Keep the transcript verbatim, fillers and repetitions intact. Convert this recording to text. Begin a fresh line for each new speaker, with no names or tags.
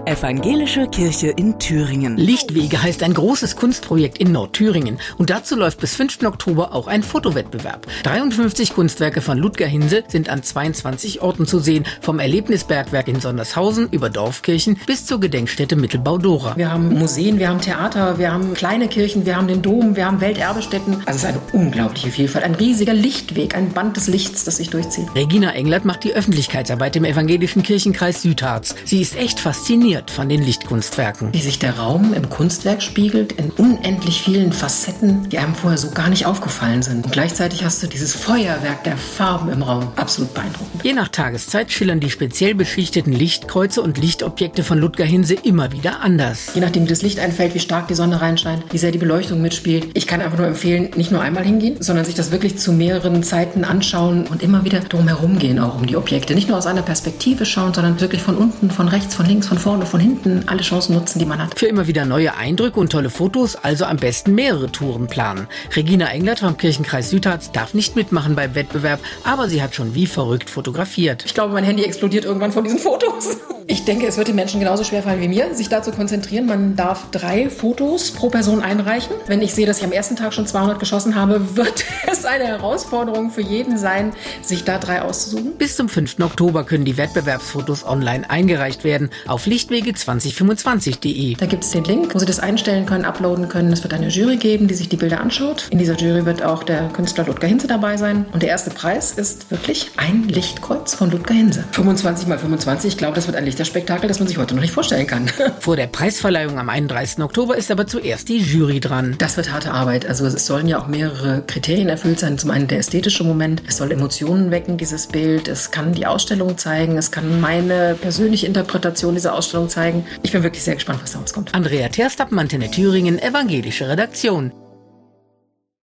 Evangelische Kirche in Thüringen.
Lichtwege heißt ein großes Kunstprojekt in Nordthüringen. Und dazu läuft bis fünften Oktober auch ein Fotowettbewerb. dreiundfünfzig Kunstwerke von Ludger Hinse sind an zweiundzwanzig Orten zu sehen. Vom Erlebnisbergwerk in Sondershausen über Dorfkirchen bis zur Gedenkstätte Mittelbau-Dora.
Wir haben Museen, wir haben Theater, wir haben kleine Kirchen, wir haben den Dom, wir haben Welterbestätten. Also es ist eine unglaubliche Vielfalt. Ein riesiger Lichtweg, ein Band des Lichts, das sich durchzieht.
Regina Englert macht die Öffentlichkeitsarbeit im evangelischen Kirchenkreis Südharz. Sie ist echt fasziniert von den Lichtkunstwerken.
Wie sich der Raum im Kunstwerk spiegelt, in unendlich vielen Facetten, die einem vorher so gar nicht aufgefallen sind. Und gleichzeitig hast du dieses Feuerwerk der Farben im Raum. Absolut beeindruckend.
Je nach Tageszeit schillern die speziell beschichteten Lichtkreuze und Lichtobjekte von Ludger Hinse immer wieder anders.
Je nachdem, wie das Licht einfällt, wie stark die Sonne reinscheint, wie sehr die Beleuchtung mitspielt. Ich kann einfach nur empfehlen, nicht nur einmal hingehen, sondern sich das wirklich zu mehreren Zeiten anschauen und immer wieder drumherum gehen, auch um die Objekte. Nicht nur aus einer Perspektive schauen, sondern wirklich von unten, von rechts, von links, von vorne, von hinten alle Chancen nutzen, die man hat.
Für immer wieder neue Eindrücke und tolle Fotos, also am besten mehrere Touren planen. Regina Englert vom Kirchenkreis Südharz darf nicht mitmachen beim Wettbewerb, aber sie hat schon wie verrückt fotografiert.
Ich glaube, mein Handy explodiert irgendwann von diesen Fotos. Ich denke, es wird den Menschen genauso schwerfallen wie mir, sich da zu konzentrieren. Man darf drei Fotos pro Person einreichen. Wenn ich sehe, dass ich am ersten Tag schon zweihundert geschossen habe, wird es eine Herausforderung für jeden sein, sich da drei auszusuchen.
Bis zum fünften Oktober können die Wettbewerbsfotos online eingereicht werden auf lichtwege zwanzig fünfundzwanzig punkt de.
Da gibt es den Link, wo Sie das einstellen können, uploaden können. Es wird eine Jury geben, die sich die Bilder anschaut. In dieser Jury wird auch der Künstler Ludger Hinse dabei sein. Und der erste Preis ist wirklich ein Lichtkreuz von Ludger Hinse. fünfundzwanzig mal fünfundzwanzig, ich glaube, das wird ein Lichterspektakel, das man sich heute noch nicht vorstellen kann.
Vor der Preisverleihung am einunddreißigsten Oktober ist aber zuerst die Jury dran.
Das wird harte Arbeit. Also es sollen ja auch mehrere Kriterien erfüllt sein. Zum einen der ästhetische Moment. Es soll Emotionen wecken, dieses Bild. Es kann die Ausstellung zeigen. Es kann meine persönliche Interpretation dieser Ausstellung zeigen. Ich bin wirklich sehr gespannt, was da rauskommt.
Andrea Terstab, Antenne Thüringen, evangelische Redaktion.